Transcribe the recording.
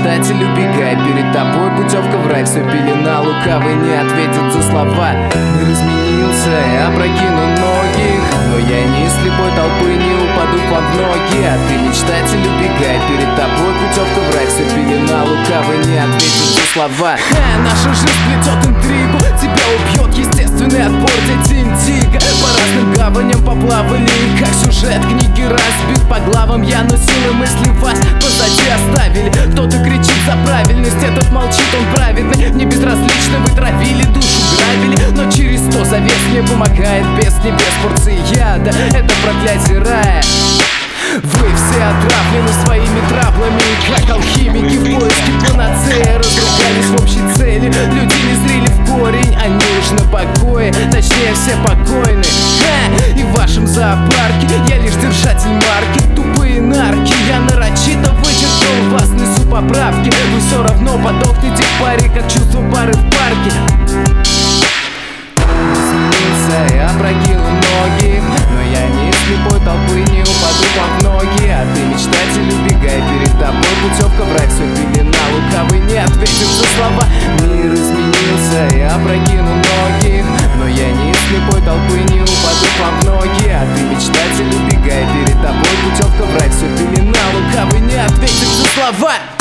мечтатель, убегай, перед тобой путевка в рай. Все пелена, лукавый не ответит за слова. Мир изменился, я опрокину многих, но я не из слепой толпы не упаду к вам в ноги. А ты, мечтатель, убегай, перед тобой путевка в рай. Все пелена, лукавый не ответит за слова. Наша жизнь плетет интригу, тебя убьет естественный отбор, дети индиго. По разным гаваням поплавали, как сюжет книги разбит по главам я, но силы мысли вас позади оставили. Кто-то кричит за правильность, этот молчит, он праведный. Не безразлично, вы травили, душу грабили, но через 100 завес мне помогает без небес порции яда. Это проклятие рая. Вы все отравлены своими траблами, как алхимики в поиске панацеи. Разругались в общей цели, люди не зрели в корень, они уж на покое, точнее все покойны. И в вашем зоопарке я лишь держатель марки. Тупые нарки, я нарочито вычеркнул вас, несу поправки. Вы все равно подохнете в паре, как чувство пары в парке. Изменился, я опрокину ноги, но я не из слепой толпы не упаду вам в ноги. А ты, мечтатель, убегай, перед тобой путевка в рай. Все пелена, лукавый не ответит за слова. Мир изменился, я опрокину ноги, но я не из слепой толпы не упаду вам в ноги. А ты, мечтатель, убегай, перед тобой путевка в рай. Все пелена, лукавый не ответит за слова.